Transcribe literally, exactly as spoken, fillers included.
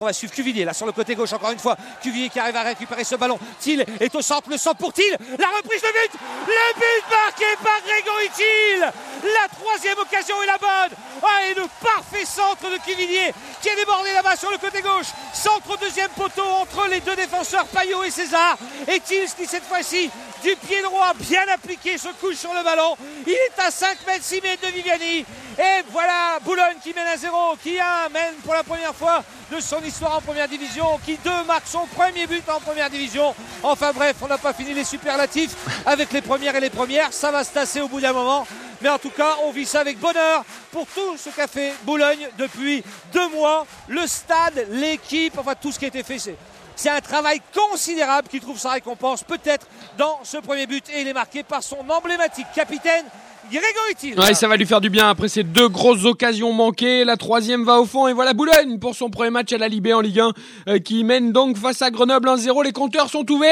On va suivre Cuvillier là sur le côté gauche encore une fois. Cuvillier qui arrive à récupérer ce ballon. Thiel est au centre, le centre pour Thiel. La reprise de but. Le but marqué par Grégory Thiel. La troisième occasion est la bonne. Ah, et le parfait centre de Cuvillier qui a débordé là-bas sur le côté gauche. Centre au deuxième poteau entre les deux défenseurs Payot et César. Et Thiel qui cette fois-ci du pied droit bien appliqué se couche sur le ballon. Il est à cinq mètres, six mètres de Viviani. Et voilà Boulogne qui mène à zéro, qui un mène pour la première fois de son histoire en première division, qui deux marque son premier but en première division. Enfin bref, on n'a pas fini les superlatifs avec les premières et les premières. Ça va se tasser au bout d'un moment. Mais en tout cas, on vit ça avec bonheur pour tout ce qu'a fait Boulogne depuis deux mois. Le stade, l'équipe, enfin tout ce qui a été fait, c'est... C'est un travail considérable qui trouve sa récompense peut-être dans ce premier but. Et il est marqué par son emblématique capitaine, Grégory Thiel. Ouais, ça va lui faire du bien après ces deux grosses occasions manquées. La troisième va au fond et voilà Boulogne pour son premier match à la Libé en Ligue un euh, qui mène donc face à Grenoble un zéro. Les compteurs sont ouverts.